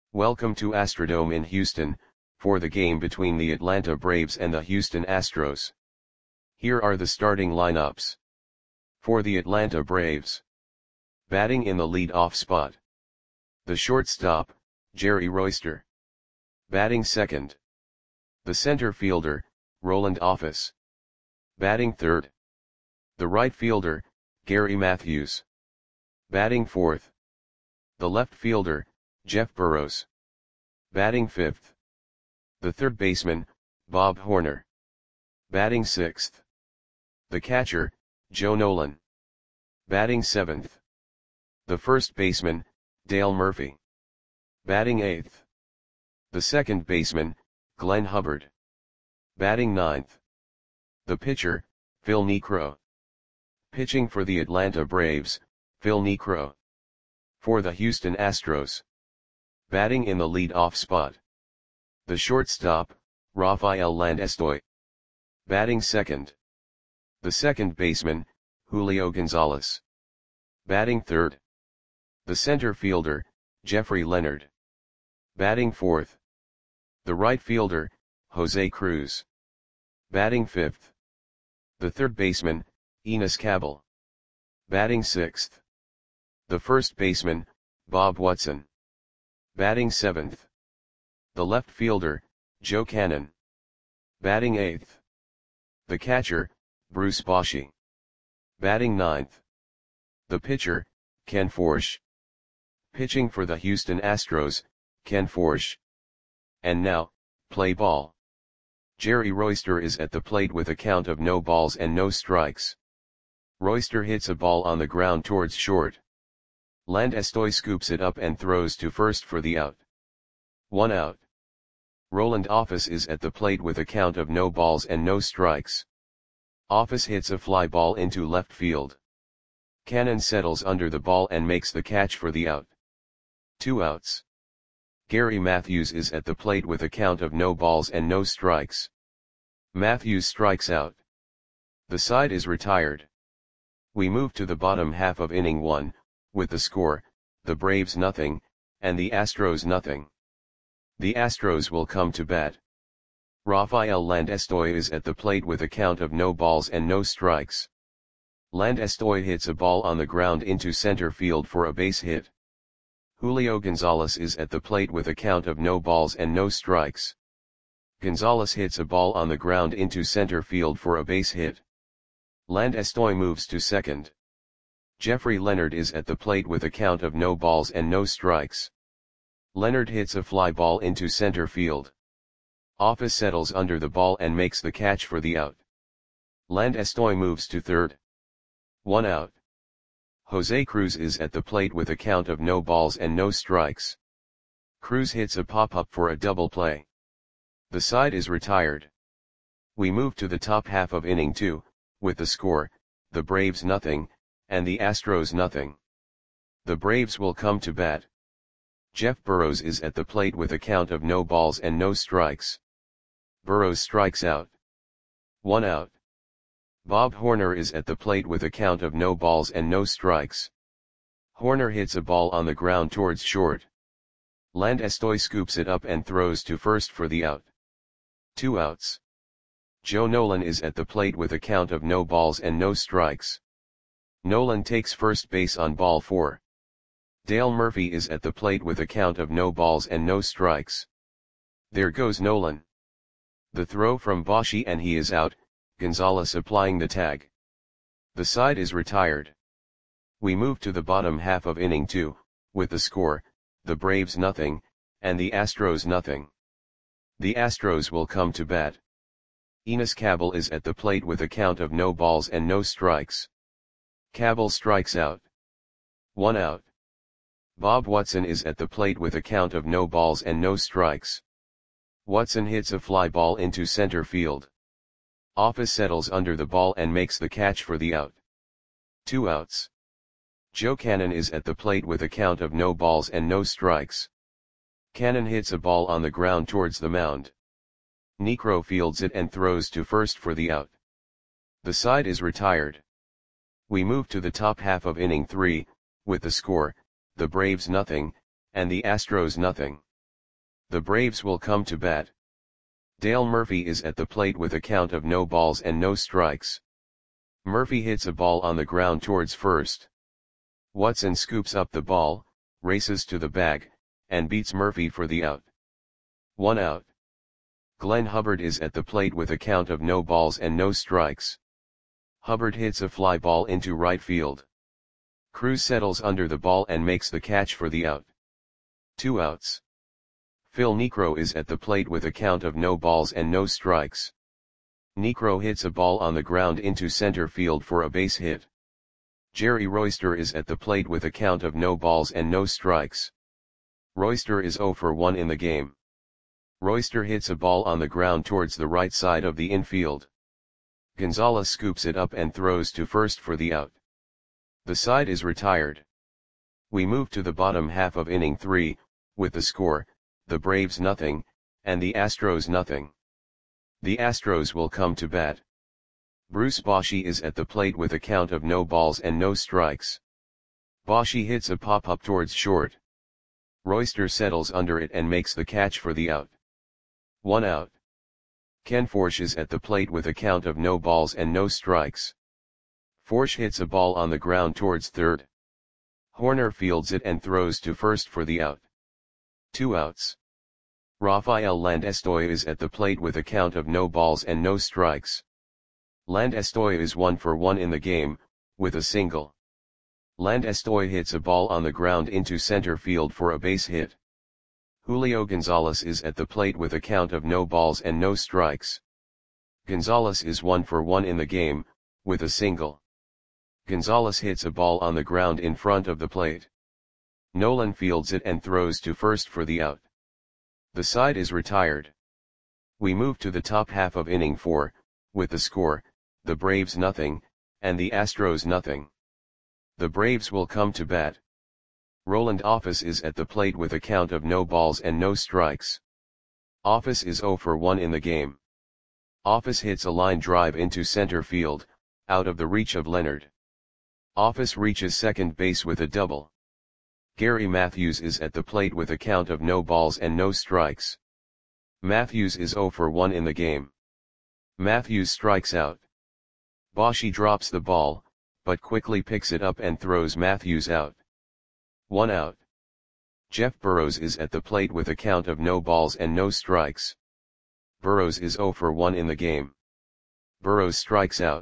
Welcome to Astrodome in Houston, for the game between the Atlanta Braves and the Houston Astros. Here are the starting lineups. For the Atlanta Braves. Batting in the lead-off spot. The shortstop, Jerry Royster. Batting second. The center fielder, Roland Office. Batting third. The right fielder, Gary Matthews. Batting fourth. The left fielder, Jeff Burroughs. Batting fifth. The third baseman, Bob Horner. Batting sixth. The catcher, Joe Nolan. Batting seventh. The first baseman, Dale Murphy. Batting eighth. The second baseman, Glenn Hubbard. Batting ninth. The pitcher, Phil Niekro. Pitching for the Atlanta Braves, Phil Niekro. For the Houston Astros. Batting in the lead-off spot. The shortstop, Rafael Landestoy. Batting second. The second baseman, Julio Gonzalez. Batting third. The center fielder, Jeffrey Leonard. Batting fourth. The right fielder, Jose Cruz. Batting fifth. The third baseman, Enos Cabell. Batting sixth. The first baseman, Bob Watson. Batting seventh. The left fielder, Joe Cannon. Batting eighth. The catcher, Bruce Bochy. Batting ninth. The pitcher, Ken Forsch. Pitching for the Houston Astros, Ken Forsch. And now, play ball. Jerry Royster is at the plate with a count of no balls and no strikes. Royster hits a ball on the ground towards short. Landestoy scoops it up and throws to first for the out. 1 out. Roland Office is at the plate with a count of no balls and no strikes. Office hits a fly ball into left field. Cannon settles under the ball and makes the catch for the out. 2 outs. Gary Matthews is at the plate with a count of no balls and no strikes. Matthews strikes out. The side is retired. We move to the bottom half of inning 1, with the score, the Braves nothing, and the Astros nothing. The Astros will come to bat. Rafael Landestoy is at the plate with a count of no balls and no strikes. Landestoy hits a ball on the ground into center field for a base hit. Julio Gonzalez is at the plate with a count of no balls and no strikes. Gonzalez hits a ball on the ground into center field for a base hit. Landestoy moves to second. Jeffrey Leonard is at the plate with a count of no balls and no strikes. Leonard hits a fly ball into center field. Office settles under the ball and makes the catch for the out. Landestoy moves to third. 1 out. Jose Cruz is at the plate with a count of no balls and no strikes. Cruz hits a pop-up for a double play. The side is retired. We move to the top half of inning 2, with the score, the Braves nothing, and the Astros nothing. The Braves will come to bat. Jeff Burroughs is at the plate with a count of no balls and no strikes. Burroughs strikes out. 1 out. Bob Horner is at the plate with a count of no balls and no strikes. Horner hits a ball on the ground towards short. Landestoy scoops it up and throws to first for the out. 2 outs. Joe Nolan is at the plate with a count of no balls and no strikes. Nolan takes first base on ball 4. Dale Murphy is at the plate with a count of no balls and no strikes. There goes Nolan. The throw from Bochy and he is out, Gonzalez applying the tag. The side is retired. We move to the bottom half of inning 2, with the score, the Braves nothing, and the Astros nothing. The Astros will come to bat. Enos Cabell is at the plate with a count of no balls and no strikes. Cabell strikes out. 1 out. Bob Watson is at the plate with a count of no balls and no strikes. Watson hits a fly ball into center field. Office settles under the ball and makes the catch for the out. 2 outs. Joe Cannon is at the plate with a count of no balls and no strikes. Cannon hits a ball on the ground towards the mound. Niekro fields it and throws to first for the out. The side is retired. We move to the top half of inning 3, with the score, the Braves nothing, and the Astros nothing. The Braves will come to bat. Dale Murphy is at the plate with a count of no balls and no strikes. Murphy hits a ball on the ground towards first. Watson scoops up the ball, races to the bag, and beats Murphy for the out. 1 out. Glenn Hubbard is at the plate with a count of no balls and no strikes. Hubbard hits a fly ball into right field. Cruz settles under the ball and makes the catch for the out. 2 outs. Phil Niekro is at the plate with a count of no balls and no strikes. Niekro hits a ball on the ground into center field for a base hit. Jerry Royster is at the plate with a count of no balls and no strikes. Royster is 0 for 1 in the game. Royster hits a ball on the ground towards the right side of the infield. Gonzalez scoops it up and throws to first for the out. The side is retired. We move to the bottom half of inning 3, with the score, the Braves nothing, and the Astros nothing. The Astros will come to bat. Bruce Bochy is at the plate with a count of no balls and no strikes. Bochy hits a pop-up towards short. Royster settles under it and makes the catch for the out. 1 out. Ken Forsch is at the plate with a count of no balls and no strikes. Forsch hits a ball on the ground towards third. Horner fields it and throws to first for the out. 2 outs. Rafael Landestoy is at the plate with a count of no balls and no strikes. Landestoy is 1 for 1 in the game, with a single. Landestoy hits a ball on the ground into center field for a base hit. Julio Gonzalez is at the plate with a count of no balls and no strikes. Gonzalez is 1 for 1 in the game, with a single. Gonzalez hits a ball on the ground in front of the plate. Nolan fields it and throws to first for the out. The side is retired. We move to the top half of inning 4, with the score, the Braves nothing, and the Astros nothing. The Braves will come to bat. Roland Office is at the plate with a count of no balls and no strikes. Office is 0 for 1 in the game. Office hits a line drive into center field, out of the reach of Leonard. Office reaches second base with a double. Gary Matthews is at the plate with a count of no balls and no strikes. Matthews is 0 for 1 in the game. Matthews strikes out. Bochy drops the ball, but quickly picks it up and throws Matthews out. 1 out. Jeff Burrows is at the plate with a count of no balls and no strikes. Burrows is 0 for 1 in the game. Burrows strikes out.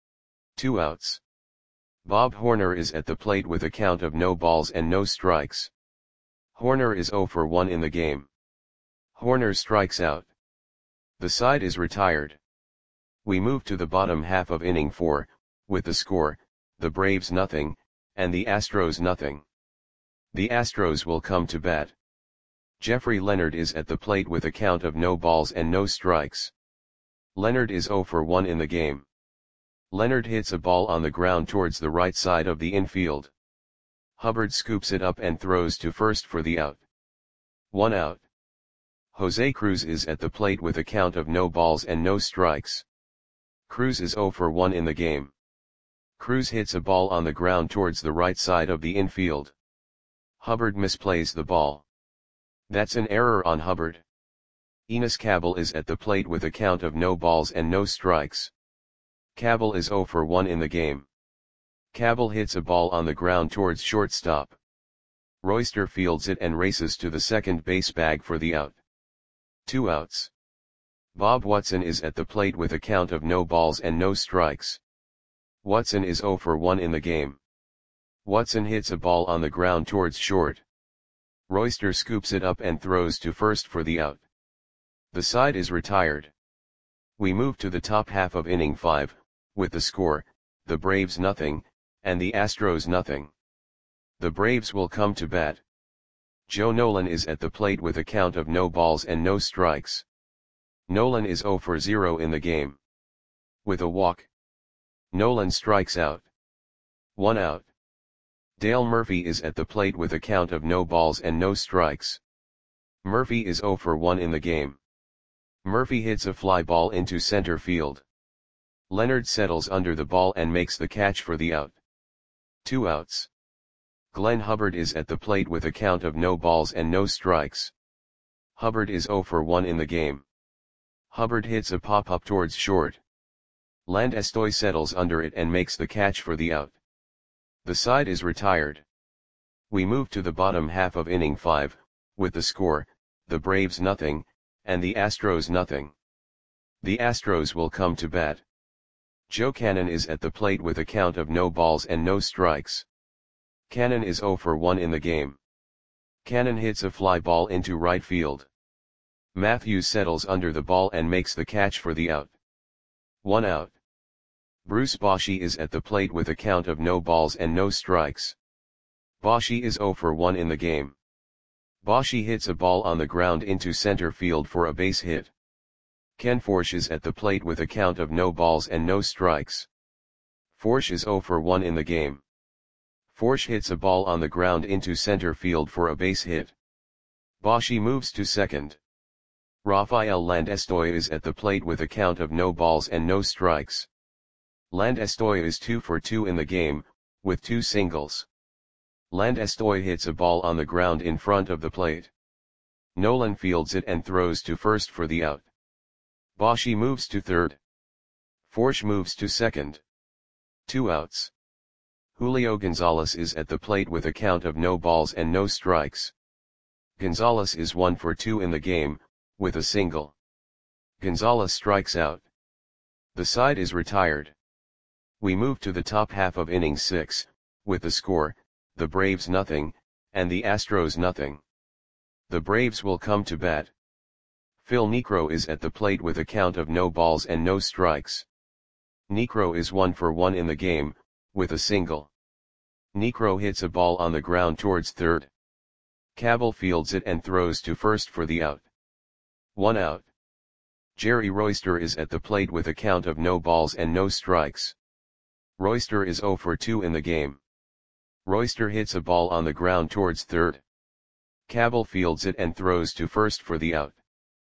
2 outs. Bob Horner is at the plate with a count of no balls and no strikes. Horner is 0 for 1 in the game. Horner strikes out. The side is retired. We move to the bottom half of inning 4, with the score, the Braves nothing, and the Astros nothing. The Astros will come to bat. Jeffrey Leonard is at the plate with a count of no balls and no strikes. Leonard is 0 for 1 in the game. Leonard hits a ball on the ground towards the right side of the infield. Hubbard scoops it up and throws to first for the out. 1 out. Jose Cruz is at the plate with a count of no balls and no strikes. Cruz is 0 for 1 in the game. Cruz hits a ball on the ground towards the right side of the infield. Hubbard misplays the ball. That's an error on Hubbard. Enos Cabell is at the plate with a count of no balls and no strikes. Cabell is 0 for 1 in the game. Cabell hits a ball on the ground towards shortstop. Royster fields it and races to the second base bag for the out. 2 outs. Bob Watson is at the plate with a count of no balls and no strikes. Watson is 0 for 1 in the game. Watson hits a ball on the ground towards short. Royster scoops it up and throws to first for the out. The side is retired. We move to the top half of inning 5, with the score, the Braves nothing, and the Astros nothing. The Braves will come to bat. Joe Nolan is at the plate with a count of no balls and no strikes. Nolan is 0 for 0 in the game. With a walk, Nolan strikes out. 1 out. Dale Murphy is at the plate with a count of no balls and no strikes. Murphy is 0 for 1 in the game. Murphy hits a fly ball into center field. Leonard settles under the ball and makes the catch for the out. 2 outs. Glenn Hubbard is at the plate with a count of no balls and no strikes. Hubbard is 0 for 1 in the game. Hubbard hits a pop-up towards short. Landestoy settles under it and makes the catch for the out. The side is retired. We move to the bottom half of inning 5, with the score, the Braves nothing, and the Astros nothing. The Astros will come to bat. Joe Cannon is at the plate with a count of no balls and no strikes. Cannon is 0 for 1 in the game. Cannon hits a fly ball into right field. Matthews settles under the ball and makes the catch for the out. 1 out. Bruce Bochy is at the plate with a count of no balls and no strikes. Bochy is 0 for 1 in the game. Bochy hits a ball on the ground into center field for a base hit. Ken Forsch is at the plate with a count of no balls and no strikes. Forsch is 0 for 1 in the game. Forsch hits a ball on the ground into center field for a base hit. Bochy moves to second. Rafael Landestoy is at the plate with a count of no balls and no strikes. Landestoy is 2 for 2 in the game, with 2 singles. Landestoy hits a ball on the ground in front of the plate. Nolan fields it and throws to first for the out. Bochy moves to third. Forsch moves to second. 2 outs. Julio Gonzalez is at the plate with a count of no balls and no strikes. Gonzalez is 1 for 2 in the game, with a single. Gonzalez strikes out. The side is retired. We move to the top half of inning 6, with the score, the Braves nothing, and the Astros nothing. The Braves will come to bat. Phil Niekro is at the plate with a count of no balls and no strikes. Niekro is 1 for 1 in the game, with a single. Niekro hits a ball on the ground towards third. Cabell fields it and throws to first for the out. 1 out. Jerry Royster is at the plate with a count of no balls and no strikes. Royster is 0 for 2 in the game. Royster hits a ball on the ground towards third. Cabell fields it and throws to first for the out.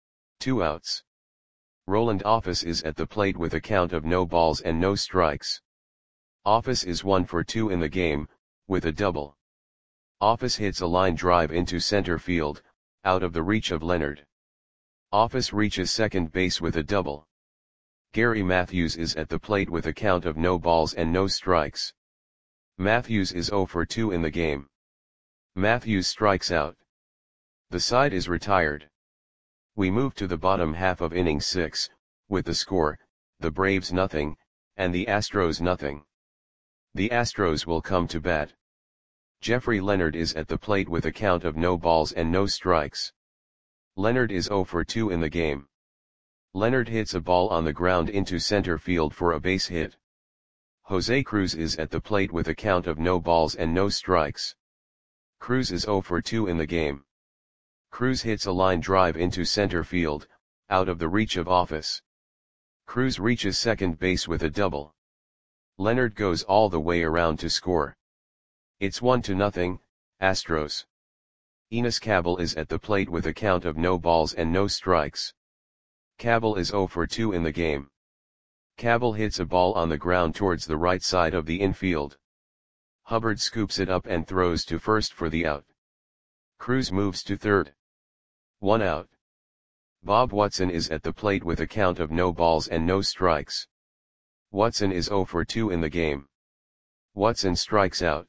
2 outs. Roland Office is at the plate with a count of no balls and no strikes. Office is 1 for 2 in the game, with a double. Office hits a line drive into center field, out of the reach of Leonard. Office reaches second base with a double. Gary Matthews is at the plate with a count of no balls and no strikes. Matthews is 0 for 2 in the game. Matthews strikes out. The side is retired. We move to the bottom half of inning 6, with the score, the Braves nothing, and the Astros nothing. The Astros will come to bat. Jeffrey Leonard is at the plate with a count of no balls and no strikes. Leonard is 0 for 2 in the game. Leonard hits a ball on the ground into center field for a base hit. Jose Cruz is at the plate with a count of no balls and no strikes. Cruz is 0 for 2 in the game. Cruz hits a line drive into center field, out of the reach of Office. Cruz reaches second base with a double. Leonard goes all the way around to score. It's 1-0, Astros. Enos Cabell is at the plate with a count of no balls and no strikes. Cabell is 0 for 2 in the game. Cabell hits a ball on the ground towards the right side of the infield. Hubbard scoops it up and throws to first for the out. Cruz moves to third. 1 out. Bob Watson is at the plate with a count of no balls and no strikes. Watson is 0 for 2 in the game. Watson strikes out.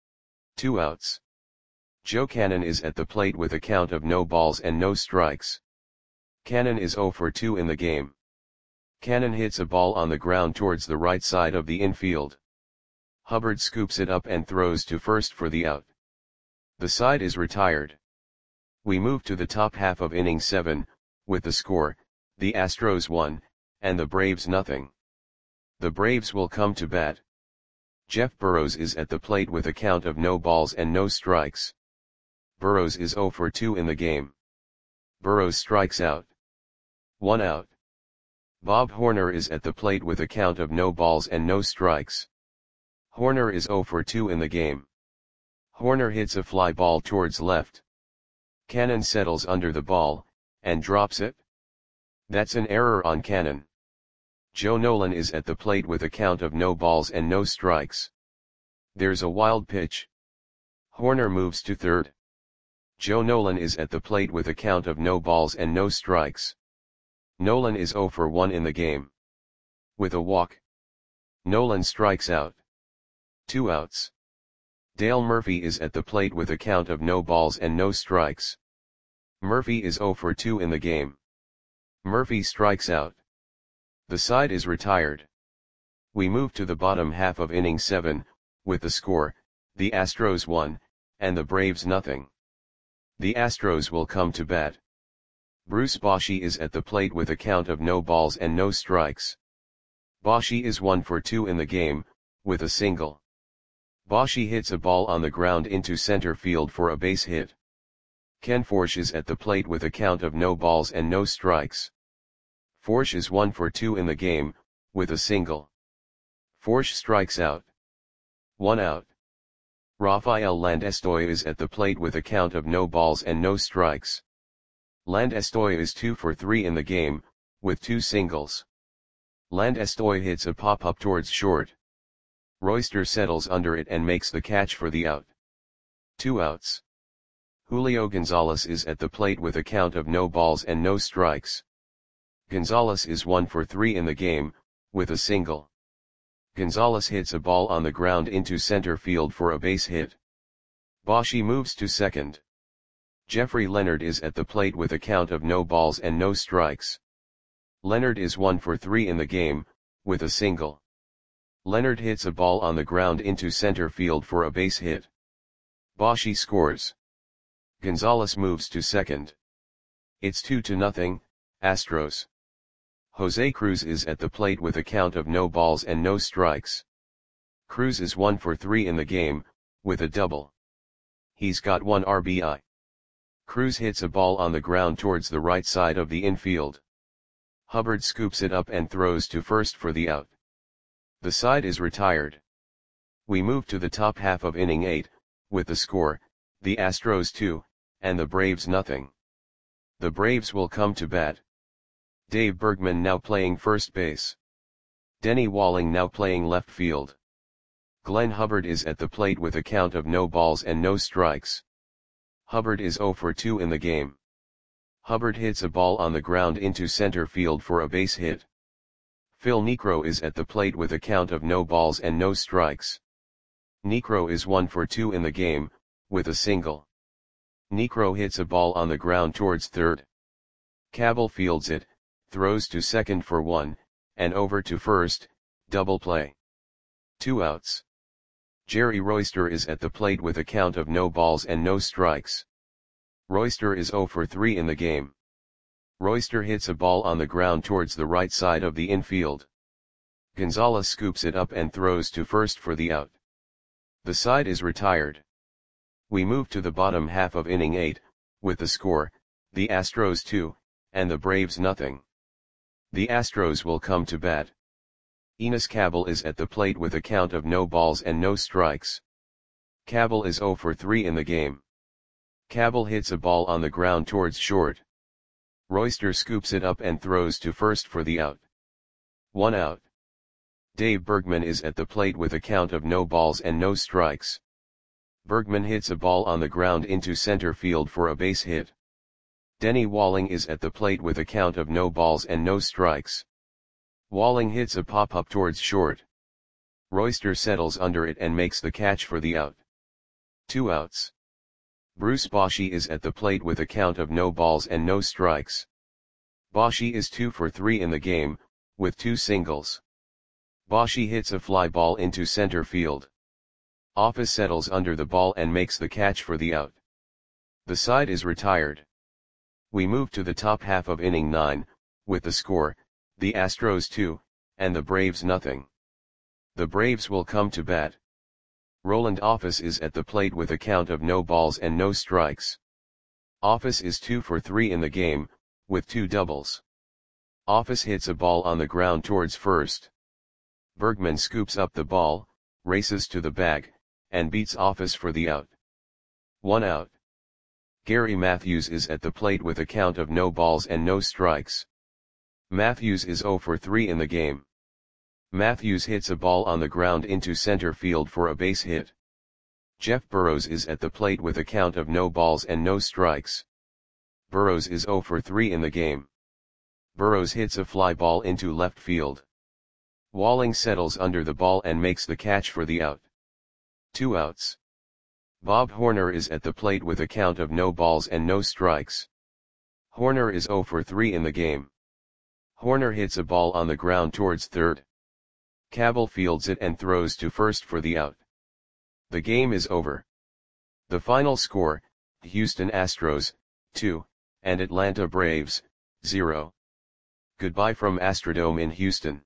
2 outs. Joe Cannon is at the plate with a count of no balls and no strikes. Cannon is 0 for 2 in the game. Cannon hits a ball on the ground towards the right side of the infield. Hubbard scoops it up and throws to first for the out. The side is retired. We move to the top half of inning 7, with the score, the Astros 1, and the Braves nothing. The Braves will come to bat. Jeff Burrows is at the plate with a count of no balls and no strikes. Burrows is 0 for 2 in the game. Burrows strikes out. 1 out. Bob Horner is at the plate with a count of no balls and no strikes. Horner is 0 for 2 in the game. Horner hits a fly ball towards left. Cannon settles under the ball, and drops it. That's an error on Cannon. Joe Nolan is at the plate with a count of no balls and no strikes. There's a wild pitch. Horner moves to third. Joe Nolan is at the plate with a count of no balls and no strikes. Nolan is 0 for 1 in the game. With a walk, Nolan strikes out. 2 outs. Dale Murphy is at the plate with a count of no balls and no strikes. Murphy is 0 for 2 in the game. Murphy strikes out. The side is retired. We move to the bottom half of inning 7, with the score, the Astros 1, and the Braves nothing. The Astros will come to bat. Bruce Bochy is at the plate with a count of no balls and no strikes. Bochy is 1 for 2 in the game, with a single. Bochy hits a ball on the ground into center field for a base hit. Ken Forsch is at the plate with a count of no balls and no strikes. Forsch is 1 for 2 in the game, with a single. Forsch strikes out. 1 out. Rafael Landestoy is at the plate with a count of no balls and no strikes. Landestoy is 2 for 3 in the game, with 2 singles. Landestoy hits a pop-up towards short. Royster settles under it and makes the catch for the out. 2 outs. Julio Gonzalez is at the plate with a count of no balls and no strikes. Gonzalez is 1 for 3 in the game, with a single. Gonzalez hits a ball on the ground into center field for a base hit. Bochy moves to second. Jeffrey Leonard is at the plate with a count of no balls and no strikes. Leonard is 1 for 3 in the game, with a single. Leonard hits a ball on the ground into center field for a base hit. Bochy scores. Gonzalez moves to second. It's 2-0, Astros. Jose Cruz is at the plate with a count of no balls and no strikes. Cruz is 1 for 3 in the game, with a double. He's got 1 RBI. Cruz hits a ball on the ground towards the right side of the infield. Hubbard scoops it up and throws to first for the out. The side is retired. We move to the top half of inning 8, with the score, the Astros 2, and the Braves nothing. The Braves will come to bat. Dave Bergman now playing first base. Denny Walling now playing left field. Glenn Hubbard is at the plate with a count of no balls and no strikes. Hubbard is 0 for 2 in the game. Hubbard hits a ball on the ground into center field for a base hit. Phil Niekro is at the plate with a count of no balls and no strikes. Niekro is 1 for 2 in the game, with a single. Niekro hits a ball on the ground towards third. Cabell fields it, throws to second for 1, and over to first, double play. 2 outs. Jerry Royster is at the plate with a count of no balls and no strikes. Royster is 0 for 3 in the game. Royster hits a ball on the ground towards the right side of the infield. Gonzalez scoops it up and throws to first for the out. The side is retired. We move to the bottom half of inning 8, with the score, the Astros 2, and the Braves nothing. The Astros will come to bat. Enos Cabell is at the plate with a count of no balls and no strikes. Cabell is 0 for 3 in the game. Cabell hits a ball on the ground towards short. Royster scoops it up and throws to first for the out. 1 out. Dave Bergman is at the plate with a count of no balls and no strikes. Bergman hits a ball on the ground into center field for a base hit. Denny Walling is at the plate with a count of no balls and no strikes. Walling hits a pop-up towards short. Royster settles under it and makes the catch for the out. 2 outs. Bruce Bochy is at the plate with a count of no balls and no strikes. Bochy is 2 for 3 in the game, with 2 singles. Bochy hits a fly ball into center field. Office settles under the ball and makes the catch for the out. The side is retired. We move to the top half of inning 9, with the score, the Astros 2, and the Braves nothing. The Braves will come to bat. Roland Office is at the plate with a count of no balls and no strikes. Office is 2 for 3 in the game, with 2 doubles. Office hits a ball on the ground towards first. Bergman scoops up the ball, races to the bag, and beats Office for the out. 1 out. Gary Matthews is at the plate with a count of no balls and no strikes. Matthews is 0 for 3 in the game. Matthews hits a ball on the ground into center field for a base hit. Jeff Burrows is at the plate with a count of no balls and no strikes. Burrows is 0 for 3 in the game. Burrows hits a fly ball into left field. Walling settles under the ball and makes the catch for the out. 2 outs. Bob Horner is at the plate with a count of no balls and no strikes. Horner is 0 for 3 in the game. Horner hits a ball on the ground towards third. Cabell fields it and throws to first for the out. The game is over. The final score, Houston Astros, 2, and Atlanta Braves, 0. Goodbye from Astrodome in Houston.